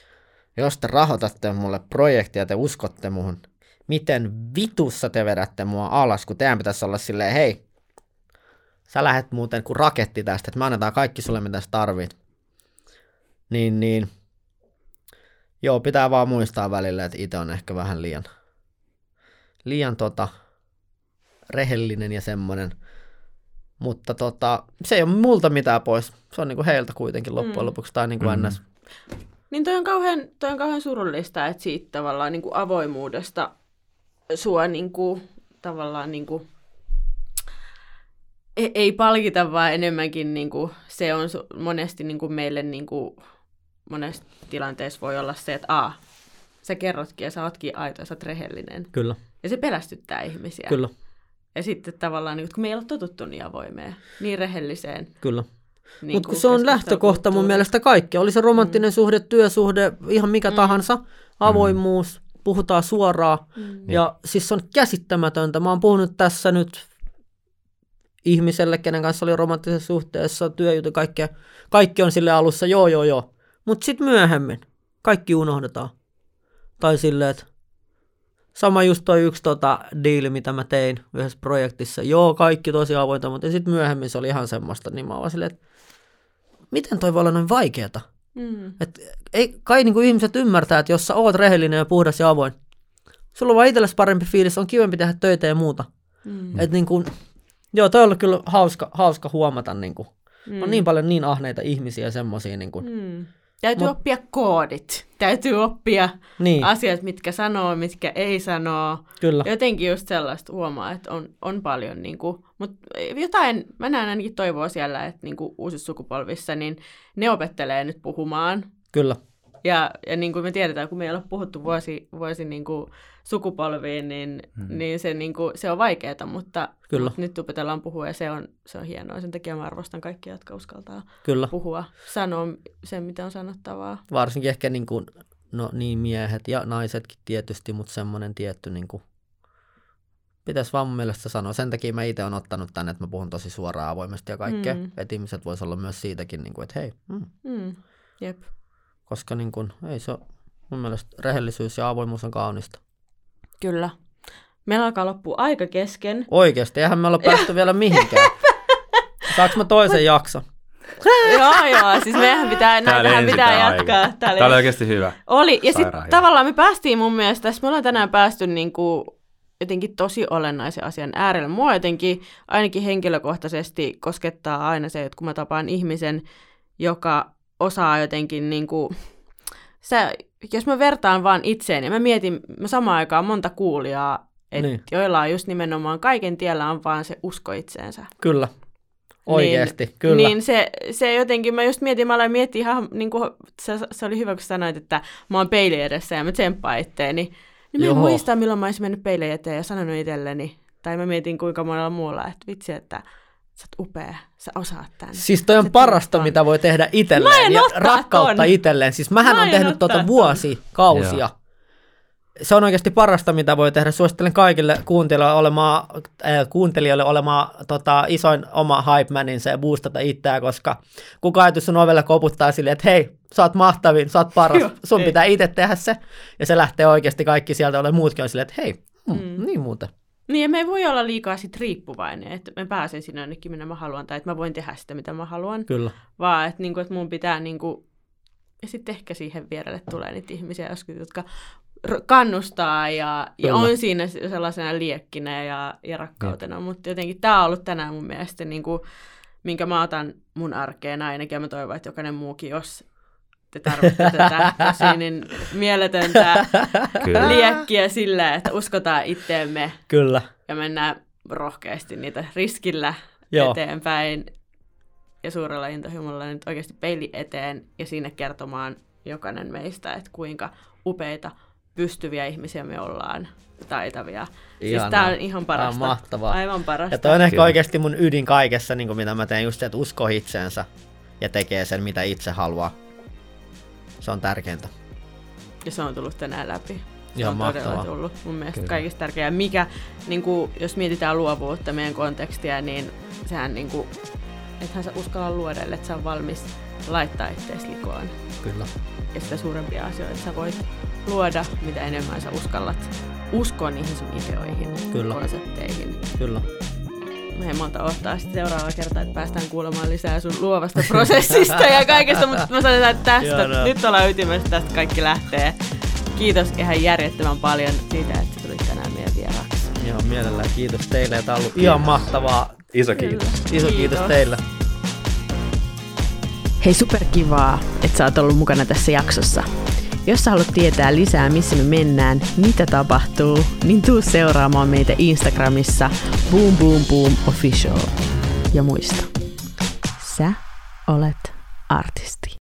jos te rahoitatte mulle projektia ja te uskotte muhun, miten vitussa te vedätte mua alas, kun teidän pitäisi olla silleen, hei, sä lähet muuten kuin raketti tästä, että me annetaan kaikki sulle, mitä sä tarvit. Niin, niin, joo, pitää vaan muistaa välillä, että itse on ehkä vähän liian, liian tota, rehellinen ja semmoinen. Mutta tota, se ei ole multa mitään pois. Se on niinku heiltä kuitenkin loppujen lopuksi, tai niinku mm. ns. Niin toi on kauhean, toi on kauhean surullista, että siitä tavallaan niin kuin avoimuudesta sua niin kuin, tavallaan niin kuin, ei, ei palkita, vaan enemmänkin niin kuin, se on su, monesti niin kuin meille niin kuin, monessa tilanteessa voi olla se, että a, sä kerrotkin ja sä ootkin aito ja sä oot rehellinen. Kyllä. Ja se pelästyttää ihmisiä. Kyllä. Ja sitten tavallaan, niin, kun me ei ole totuttu niin avoimeen, niin rehelliseen. Kyllä. Niin mutta kun se on lähtökohta mun mielestä kaikki. Oli se romanttinen mm. suhde, työsuhde, ihan mikä mm. tahansa, avoimuus, mm. puhutaan suoraan. Mm. Ja siis se on käsittämätöntä. Mä oon puhunut tässä nyt ihmiselle, kenen kanssa oli romanttisessa suhteessa, työjuttu, kaikkea. Kaikki on sille alussa, joo, joo, joo. Mutta sitten myöhemmin kaikki unohdetaan. Tai silleen, että sama just toi yksi tota diili, mitä mä tein yhdessä projektissa. Joo, kaikki tosi avointa, mutta sitten myöhemmin se oli ihan semmoista. Niin mä vaan silleen, että miten toi voi olla noin vaikeeta? Mm. Et ei, kai niinku ihmiset ymmärtää, että jos sä oot rehellinen ja puhdas ja avoin, sulla on vaan itsellesi parempi fiilis, on kivempi tehdä töitä ja muuta. Mm. Et niinku, joo, toi on ollut kyllä hauska, hauska huomata. Niinku. Mm. On niin paljon niin ahneita ihmisiä ja semmosia. Niinku. Mm. Täytyy Mut, oppia koodit. Täytyy oppia niin. asiat, mitkä sanoo, mitkä ei sanoo. Kyllä. Jotenkin just sellaista huomaa, että on, on paljon. Niin kuin, mutta jotain, mä näen ainakin toivoa siellä, että niin kuin uusissa sukupolvissa, niin ne opettelee nyt puhumaan. Kyllä. Ja, ja niin kuin me tiedetään, kun me ei ole puhuttu vuosi, vuosi niin kuin sukupolviin, niin, hmm. niin, se, niin kuin, se on vaikeaa, mutta, mutta nyt opetellaan puhua ja se on, se on hienoa. Sen takia mä arvostan kaikkia, jotka uskaltaa Kyllä. puhua, sanoa sen, mitä on sanottavaa. Varsinkin ehkä niin, kuin, no, niin miehet ja naisetkin tietysti, mutta semmoinen tietty, niin kuin, pitäisi vaan mun mielestä sanoa. Sen takia mä itse olen ottanut tänne, että mä puhun tosi suoraan avoimesti ja kaikkea. Hmm. Että ihmiset vois olla myös siitäkin, niin kuin, että hei. Mm. Hmm. Jep. Koska niin kun, ei se ole, mun mielestä rehellisyys ja avoimuus on kaunista. Kyllä. Meillä alkaa loppua aika kesken. Oikeasti, eihän me olla päästy vielä mihinkään. Saanko mä toisen jakson? joo, joo. Siis meidän pitää, näitähän pitää jatkaa. Aika. Tämä oli, Tämä oli oikeasti hyvä. Oli. Ja sitten tavallaan me päästiin mun mielestä, tässä me ollaan tänään päästy niinku jotenkin tosi olennaisen asian äärelle. Mua jotenkin ainakin henkilökohtaisesti koskettaa aina se, että kun mä tapaan ihmisen, joka osaa jotenkin, niin kuin, sä, jos mä vertaan vaan itseeni, ja mä mietin mä samaan aikaan monta kuulijaa, et niin. joilla on just nimenomaan kaiken tiellä on vaan se usko itseensä. Kyllä, oikeasti, niin, kyllä. Niin se, se jotenkin, mä just mietin, mä aloin miettiä ihan, niin kuin, se, se oli hyvä, kun sanoit, että mä oon peili edessä ja mä tsemppaan itteeni. Niin mä en muista, milloin mä olisin mennyt peilin eteen ja sanonut itselleni, tai mä mietin kuinka monella muulla, että vitsi, että sä oot upea, sä osaat tämän. Siis toi on sä parasta, on. mitä voi tehdä itselleen ja rakkautta ton. itselleen. Siis mähän on tehnyt tuota vuosikausia. Joo. Se on oikeasti parasta, mitä voi tehdä. Suosittelen kaikille kuuntelijoille olemaan, äh, kuuntelijoille olemaan tota, isoin oma hype-maninsa ja boostata itseään, koska kukaan ei sun ovelle koputtaa silleen, että hei, sä oot mahtavin, sä oot paras, Joo, sun ei. pitää itse tehdä se. Ja se lähtee oikeasti kaikki sieltä, ole muutkin on silleen, että hei, mm, mm. niin muuten. Niin, ja me ei voi olla liikaa sit riippuvainen, että mä pääsen sinne jonnekin, minne mä haluan, tai että mä voin tehdä sitä, mitä mä haluan. Kyllä. Vaan, että, niinku, että mun pitää, niinku, ja sitten ehkä siihen vierelle tulee niitä ihmisiä joskus, jotka kannustaa ja, ja on siinä sellaisena liekkinä ja, ja rakkautena, mm. mutta jotenkin tämä on ollut tänään mun mielestä, niinku, minkä mä otan mun arkeen ainakin, ja mä toivon, että jokainen muukin, jos te tarvitsette tätä tosi niin mieletöntä Kyllä. liekkiä sillä, että uskotaan itteemme Kyllä. ja mennään rohkeasti niitä riskillä Joo. eteenpäin ja suurella intohimolla nyt oikeasti peili eteen ja sinne kertomaan jokainen meistä, että kuinka upeita, pystyviä ihmisiä me ollaan, taitavia. Ihanaa. Siis tää on ihan parasta. Tämä on mahtavaa. Aivan parasta. Ja toi on ehkä Kyllä. oikeasti mun ydin kaikessa, niin kuin mitä mä teen, just se, että uskoo itseensä ja tekee sen, mitä itse haluaa. Se on tärkeintä. Ja se on tullut tänään läpi. Se Ihan on mahtavaa. todella tullut mun mielestä Kyllä. kaikista tärkeää. Mikä, niin kuin, jos mietitään luovuutta, meidän kontekstia, niin sehän, niin kuin, ethän sä uskalla luoda, että sä on valmis laittaa itseäsi likoon. Kyllä. Ja sitä suurempia asioita sä voit luoda, mitä enemmän sä uskallat uskoa niihin sun ideoihin, Kyllä. konsepteihin. Kyllä. Mä en monta ottaa sitten seuraava kerta, että päästään kuulemaan lisää sun luovasta prosessista ja kaikesta, mutta mä sanon, että tästä, Joo, nyt ollaan ytimessä, tästä kaikki lähtee. Kiitos ihan järjettömän paljon siitä, että tulit tänään meidän vieraaksi. Joo, mielellään kiitos teille, tämä on ollut ihan mahtavaa. Iso kiitos. Iso kiitos, kiitos teille. Hei, superkivaa, että sä oot ollut mukana tässä jaksossa. Jos sä haluat tietää lisää, missä me mennään, mitä tapahtuu, niin tuu seuraamaan meitä Instagramissa boom boom boom official. Ja muista, sä olet artisti.